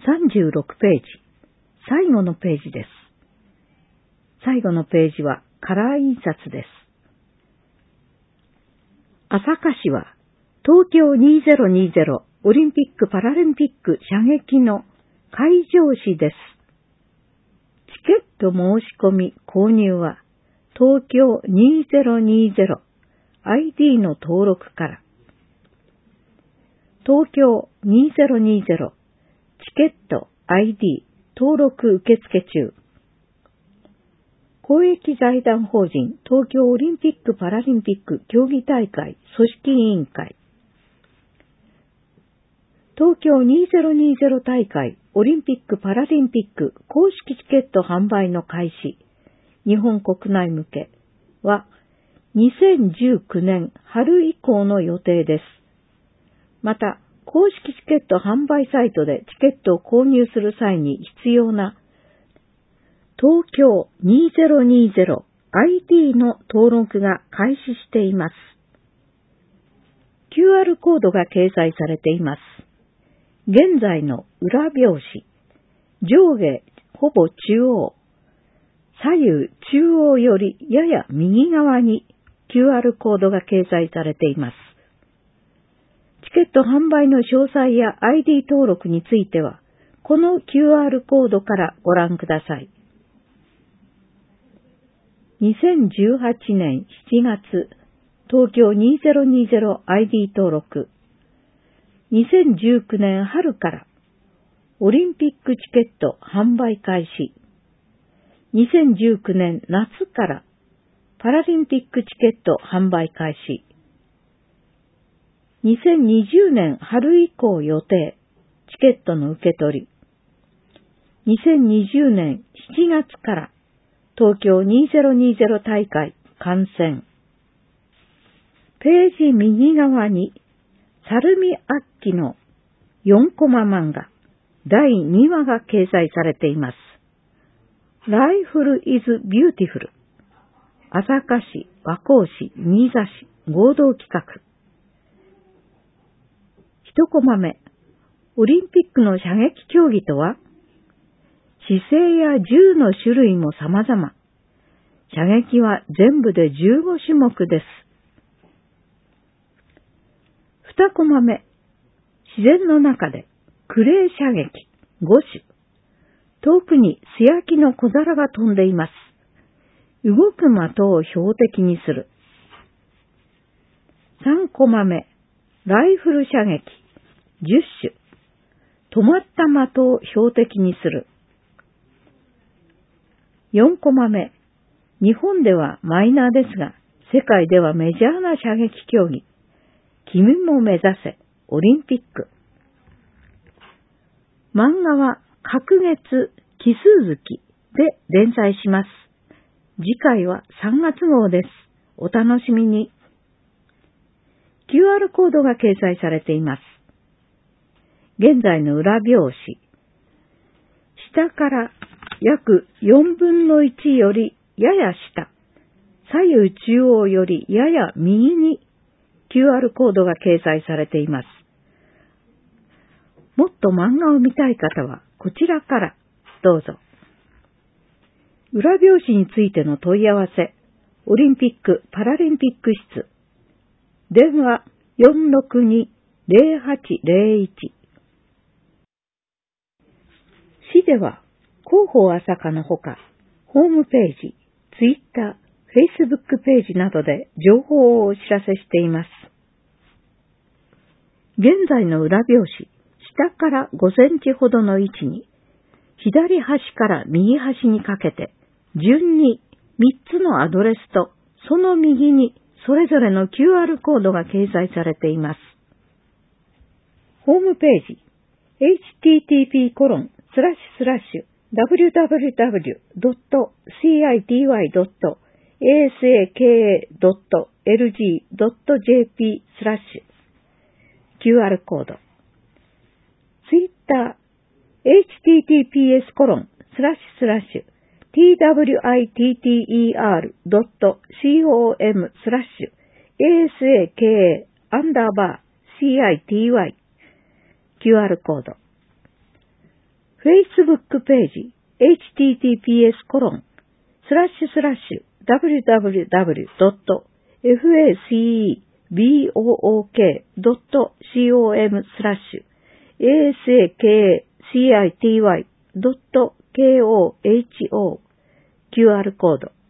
36ページ、最後のページです。最後のページはカラー印刷です。朝霞市は東京2020オリンピック・パラリンピック射撃の会場紙です。チケット申し込み購入は東京2020 ID の登録から。東京2020チケット ID 登録受付中。公益財団法人東京オリンピック・パラリンピック競技大会組織委員会。東京2020大会オリンピック・パラリンピック公式チケット販売の開始、日本国内向けは2019年春以降の予定です。また、公式チケット販売サイトでチケットを購入する際に必要な東京2020 ID の登録が開始しています。QR コードが掲載されています。現在の裏表紙、上下ほぼ中央、左右中央よりやや右側に QR コードが掲載されています。チケット販売の詳細や ID 登録については、この QR コードからご覧ください。2018年7月、東京 2020 ID 登録。2019年春からオリンピックチケット販売開始。2019年夏からパラリンピックチケット販売開始。2020年春以降予定、チケットの受け取り。2020年7月から東京2020大会観戦。ページ右側に猿見明の4コマ漫画第2話が掲載されています。Life is Beautiful。朝霞市、和光市、新座市合同企画。1コマ目、オリンピックの射撃競技とは、姿勢や銃の種類も様々。射撃は全部で15種目です。2コマ目、自然の中でクレー射撃5種。遠くに素焼きの小皿が飛んでいます。動く的を標的にする。3コマ目、ライフル射撃10種。止まった的を標的にする。4コマ目、日本ではマイナーですが、世界ではメジャーな射撃競技。君も目指せ、オリンピック。漫画は、隔月奇数月で連載します。次回は3月号です。お楽しみに。QR コードが掲載されています。現在の裏表紙。下から約4分の1よりやや下、左右中央よりやや右にQR コードが掲載されています。もっと漫画を見たい方はこちらからどうぞ。裏表紙についての問い合わせ、オリンピック・パラリンピック室、電話 462-0801。市では広報朝霞のほか、ホームページ、ツイッター、Facebook ページなどで情報をお知らせしています。現在の裏表紙、下から5センチほどの位置に、左端から右端にかけて、順に3つのアドレスと、その右にそれぞれの QR コードが掲載されています。ホームページ、http://www.city.asaka.lg.jp/ QR コード。ツイッター、https://twitter.com/asaka_city QR コード。 Facebook ページ https://www.facebook.com/asakcity.koho QR コード